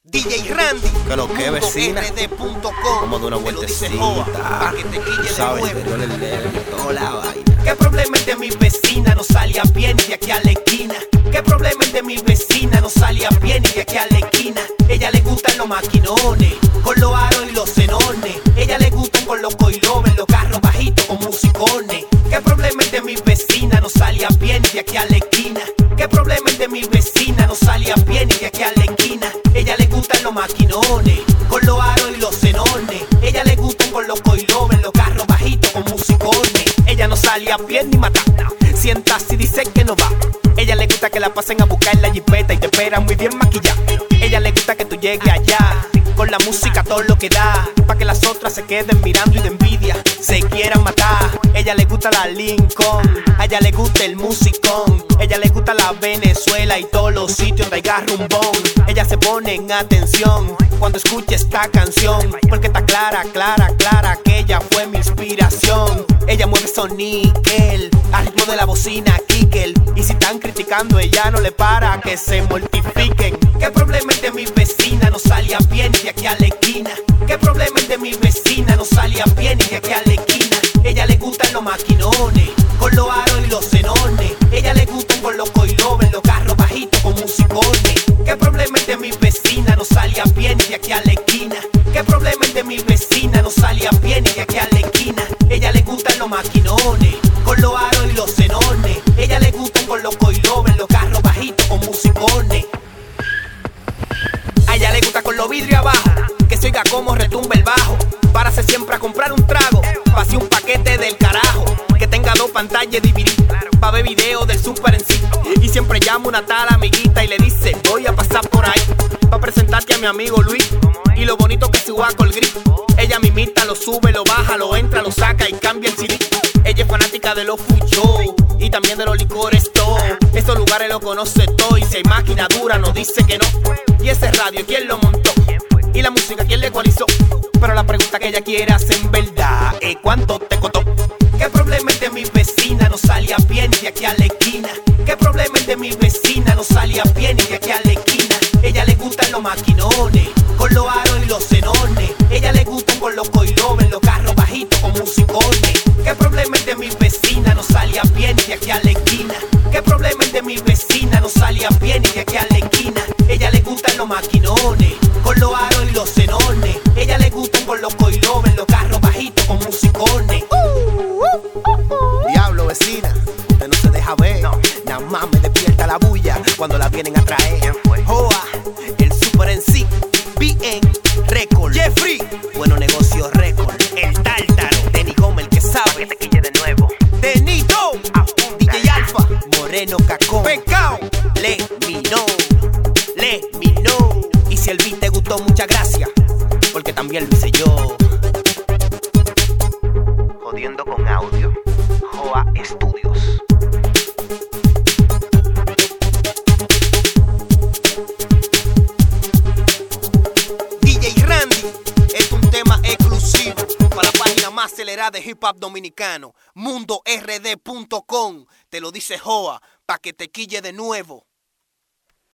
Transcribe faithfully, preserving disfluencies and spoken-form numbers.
D J Randy, que lo que vecina, R D punto com, como de una vueltecita, para que te quille de sabes, nuevo. interior el leve, toda la vaina. ¿Qué problema es de mi vecina? No salía bien y de aquí a la esquina. ¿Qué problema es de mi vecina? No salía bien y de aquí a la esquina. Ella le gustan los maquinones, con los aros y los xenones. Ella le gustan con los coilovers, los carros bajitos con musicones. ¿Qué problema es de mi vecina? No salía bien y de aquí a la esquina. ¿Qué problema es de mi vecina? No salía bien y de aquí a la esquina. Ella le gustan los maquinones, con los aros y los xenones. Ella le gustan con los coilovers, los carros bajitos con musicones. Ella no salía bien ni matata, sienta si dice que no va. Ella le gusta que la pasen a buscar en la jipeta y te esperan muy bien maquillada. Ella le gusta que tú llegues allá, con la música todo lo que da, pa' que las otras se queden mirando y de envidia se quieran matar. Ella le gusta la Lincoln, a ella le gusta el musicón. Ella le gusta la Venezuela y todos los sitios donde haya rumbón. Ella se pone en atención cuando escucha esta canción, porque está clara, clara, clara que ella fue mi inspiración. Ella mueve soniquel al ritmo de la bocina Kickel, y si están criticando ella no le para, que se mortifiquen. ¿Qué problema es de mi vecina? No salía bien y de aquí a la esquina. ¿Qué problema es de mi vecina? No salía bien y de aquí a la esquina. Ella le gustan los maquinones, con los aros y los xenones. Ella le gustan con los coilovers, los carros bajitos con musicones. ¿Qué problema es de mi vecina? No salía bien y de aquí a la esquina. ¿Qué problema es de mi vecina? No salía bien y de aquí a la esquina. Ella le gustan los maquinones, con los aros y los xenones. Ella le gustan con los coilovers, los carros bajitos con musicones. A ella le gusta con los vidrios abajo, que se oiga como retumba el bajo. Párase siempre a comprar un trago, pase un paquete del carajo, que tenga dos pantallas divididas, pa' ver video del Super en sí. Y siempre llama una tal amiguita y le dice: voy a pasar por ahí, pa' presentarte a mi amigo Luis, y lo bonito que se juega con el grip. Ella me imita, lo sube, lo baja, lo entra, lo saca y cambia el C D. Ella es fanática de los food show y también de los licores todo. Estos lugares lo conoce todo, y si hay máquina dura no dice que no. Y ese radio, ¿quién lo montó? Y la música, ¿quién le ecualizó? Pero la pregunta que ella quiere hacer en verdad es: ¿cuánto te costó? ¿Qué problema es de mi vecina? No salía bien y de aquí a la esquina. ¿Qué problema es de mi vecina? No salía bien y de aquí a la esquina. Ella le gustan los maquinones, con los aros y los xenones. Ella le gustan con los coilovers, los carros bajitos con musicones. ¿Qué problema es de mi vecina? No salía bien y de aquí a la esquina. ¿Qué problema es de mi vecina? No salía bien y de aquí a la esquina. Ella le gustan los maquinones, con los aros y los xenones. Ella le gustan con los coilovers, los carros bajitos con musicones. Uh, uh, uh, uh. Diablo, vecina, usted no se deja ver, no. Nada más me despierta la bulla cuando la vienen a traer. Joa, el Super en sí, B N Record, Jeffrey, Bueno Negocio Record, el Tártaro, Denny Gómez, el que sabe, que te quille de nuevo, Denito, D J Alfa, Moreno Cacón, Pecao, Le Minó, Le Minó. Y si el beat te gustó, muchas gracias, porque también lo hice yo. Jodiendo con audio, Joa Studios. D J Randy es un tema exclusivo para la página más acelerada de hip hop dominicano, mundo R D punto com. Te lo dice Joa, pa' que te quille de nuevo.